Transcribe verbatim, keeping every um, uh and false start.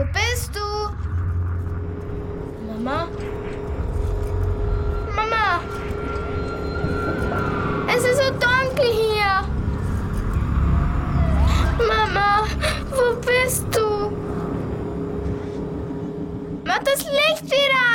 bist du? Mama? Mama! Es ist so dunkel hier. Mama, wo bist du? Mach das Licht wieder